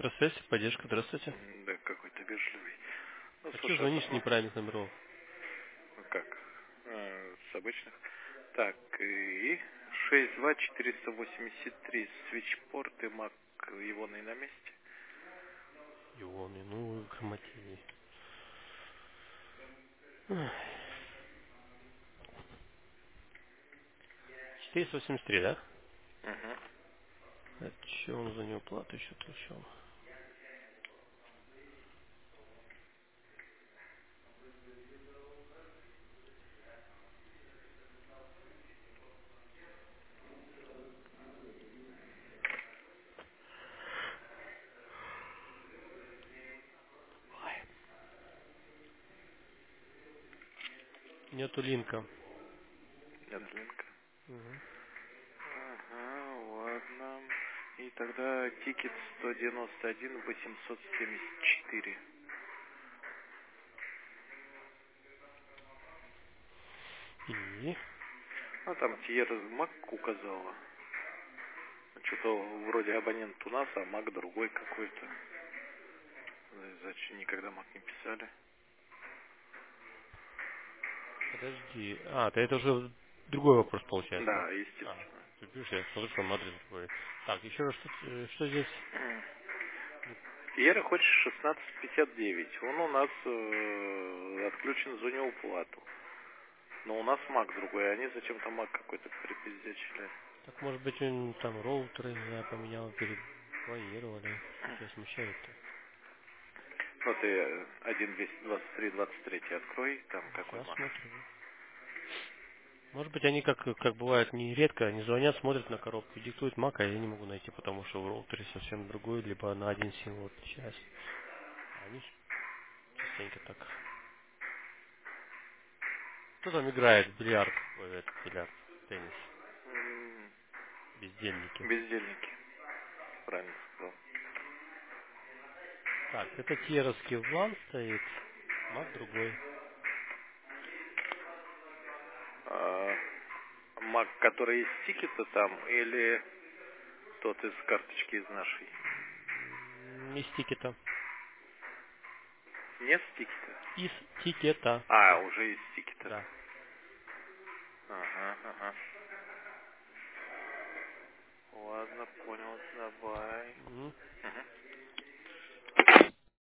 Электросвязь, поддержка, здравствуйте. Да, какой-то вежливый. Ну, А что слушай, звонишь с неправильных номеров? ну как? С обычных. Так, и 62483 свитчпорт и Mac его на месте. Ионы, ну, грамотеи. 483, да? Угу. А че он за него плату еще получал? Нету линка. Нет линка. Угу. Ага, ладно. И тогда тикет 191 874. И А там Тьер Мак указала. Что-то вроде абонент у нас, а Мак другой какой-то. Зачем никогда Мак не писали? подожди. А, то это уже другой вопрос получается, да? Да, А, естественно. ты пишешь, я смотрю, что адрес другой. Так, еще раз, что здесь? Тьера хочет 1659. Он у нас отключен за неуплату. Но у нас Мак другой, они зачем-то Мак какой-то припиздячили. Так, может быть, он там роутеры, не знаю, поменял, перебронировали. Что тебя смущает-то? Ну ты 1.223.23 открой, там какой Сейчас Мак. смотрю. Может быть, они, как бывает нередко, они звонят, смотрят на коробку, диктуют мак, а я не могу найти, потому что в роутере совсем другой, либо на один символ отличается. А они частенько так. Кто там играет в бильярд? Ой, этот бильярд, теннис, М, бездельники. Бездельники, правильно сказал. Так, это Тьеровский влан стоит, мак другой. А, Мак, который из тикета там, или тот из карточки из нашей? Из тикета. Не с тикета? Из тикета. А, уже из тикета. Да. Ага, ага. Ладно, понял, давай. Мгм. Мгм.